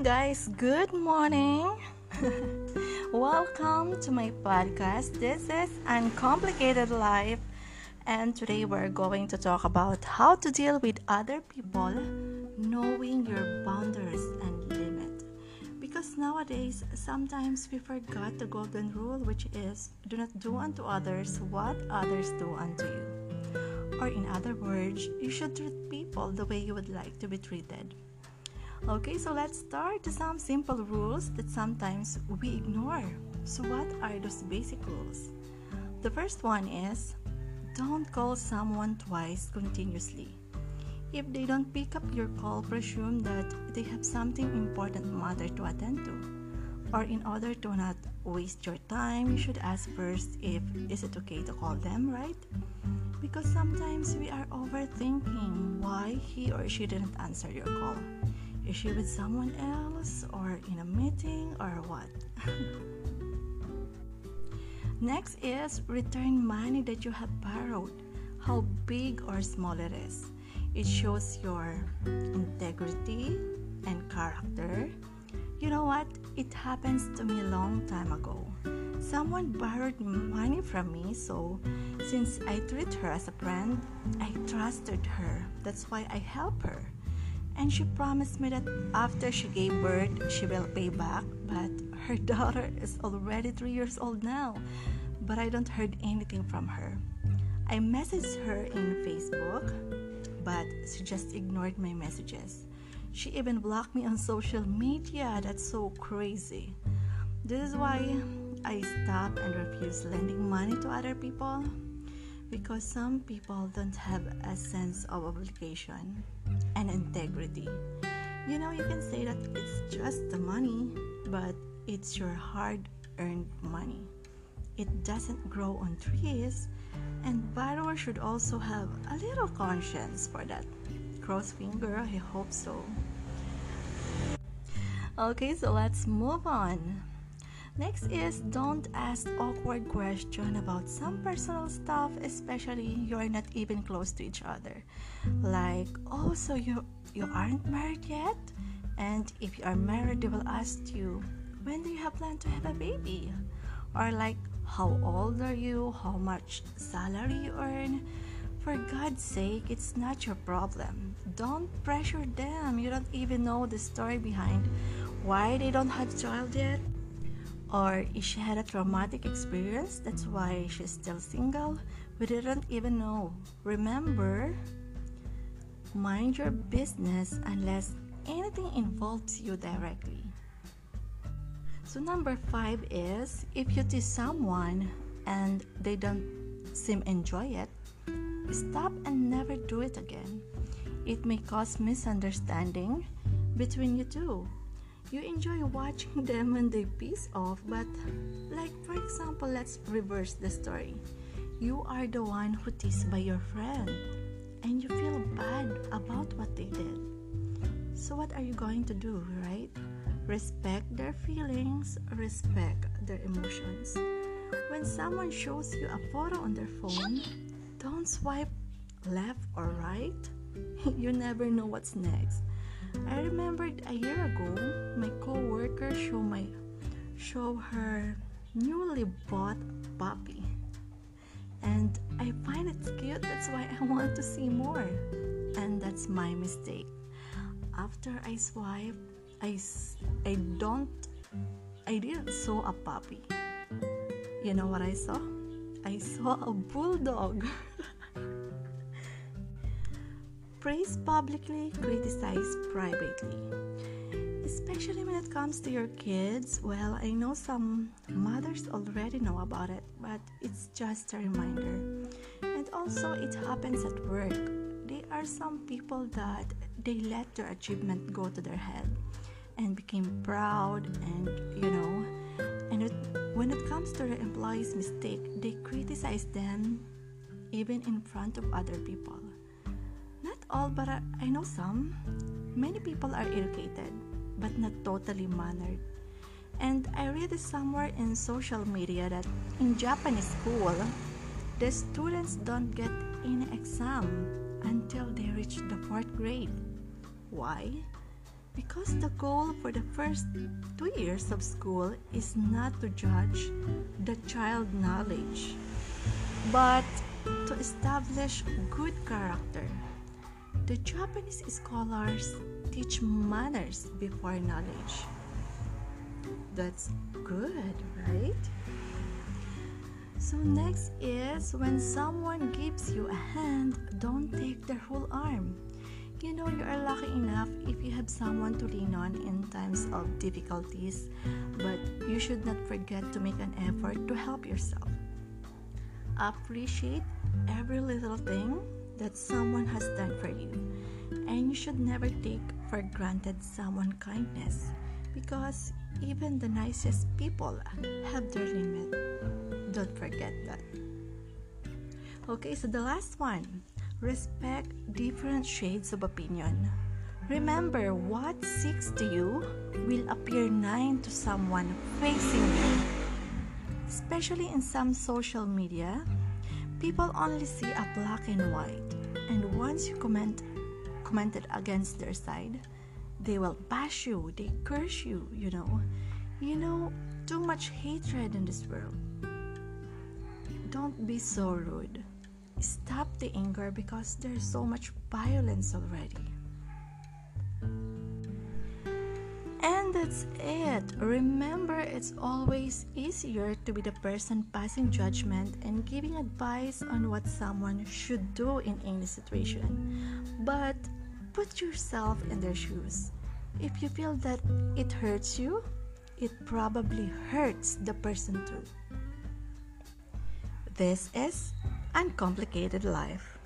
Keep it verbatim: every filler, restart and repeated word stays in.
guys, good morning. Welcome to my podcast. This is Uncomplicated Life, and today we're going to talk about how to deal with other people, knowing your boundaries and limit. Because nowadays, sometimes we forgot the golden rule, which is do not do unto others what others do unto you. Or in other words, you should treat people the way you would like to be treated. Okay, so let's start to some simple rules that sometimes we ignore. So what are those basic rules? The first one is, don't call someone twice continuously. If they don't pick up your call, presume that they have something important matter to attend to. Or in order to not waste your time, you should ask first if is it okay to call them, right? Because sometimes we are overthinking why he or she didn't answer your call. Is she with someone else or in a meeting or what? Next is return money that you have borrowed, how big or small it is. It shows your integrity and character. You know what? It happens to me a long time ago. Someone borrowed money from me, so since I treat her as a friend, I trusted her. That's why I help her. And she promised me that after she gave birth, she will pay back. But her daughter is already three years old now. But I don't heard anything from her. I messaged her in Facebook, but she just ignored my messages. She even blocked me on social media. That's so crazy. This is why I stop and refuse lending money to other people. Because some people don't have a sense of obligation and integrity. You know, you can say that it's just the money, but it's your hard-earned money. It doesn't grow on trees, and borrowers should also have a little conscience for that. Cross finger, I hope so. Okay, so let's move on. Next is don't ask awkward questions about some personal stuff, especially you're not even close to each other. Like, oh, so you you aren't married yet? And if you are married, they will ask you, when do you have planned to have a baby? Or like, how old are you? How much salary you earn? For God's sake, it's not your problem. Don't pressure them. You don't even know the story behind why they don't have a child yet. Or if she had a traumatic experience, that's why she's still single. We didn't even know. Remember, mind your business unless anything involves you directly. So number five is, if you tease someone and they don't seem enjoy it, stop and never do it again. It may cause misunderstanding between you two. You enjoy watching them when they piss off, but like for example, let's reverse the story. You are the one who teased by your friend and you feel bad about what they did. So what are you going to do, right? Respect their feelings, respect their emotions. When someone shows you a photo on their phone, don't swipe left or right. You never know what's next. I remembered a year ago, my co-worker show my show her newly bought puppy, and I find it cute. That's why I want to see more, and that's my mistake. After I swipe, I I don't I didn't saw a puppy. You know what I saw? I saw a bulldog. Praise publicly, criticize privately. Especially when it comes to your kids. Well, I know some mothers already know about it, but it's just a reminder. And also, it happens at work. There are some people that they let their achievement go to their head and became proud, and you know, and it, when it comes to the employee's mistake, they criticize them even in front of other people. Not all, but I, I know some. Many people are educated, but not totally mannered. And I read it somewhere in social media that in Japanese school, the students don't get any exam until they reach the fourth grade. Why? Because the goal for the first two years of school is not to judge the child knowledge, but to establish good character. The Japanese scholars teach manners before knowledge. That's good, right? So next is when someone gives you a hand, don't take their whole arm. You know you are lucky enough if you have someone to lean on in times of difficulties, but you should not forget to make an effort to help yourself. Appreciate every little thing that someone has done for you, and you should never take for granted someone's kindness, because even the nicest people have their limit. Don't forget that. Okay, so the last one. Respect different shades of opinion. Remember, what six to you will appear nine to someone facing you. Especially in some social media, people only see a black and white, and once you comment commented against their side, they will bash you, they curse you, you know. You know, too much hatred in this world. Don't be so rude. Stop the anger because there's so much violence already. And that's it. Remember, it's always easier to be the person passing judgment and giving advice on what someone should do in any situation. But put yourself in their shoes. If you feel that it hurts you, it probably hurts the person too. This is Uncomplicated Life.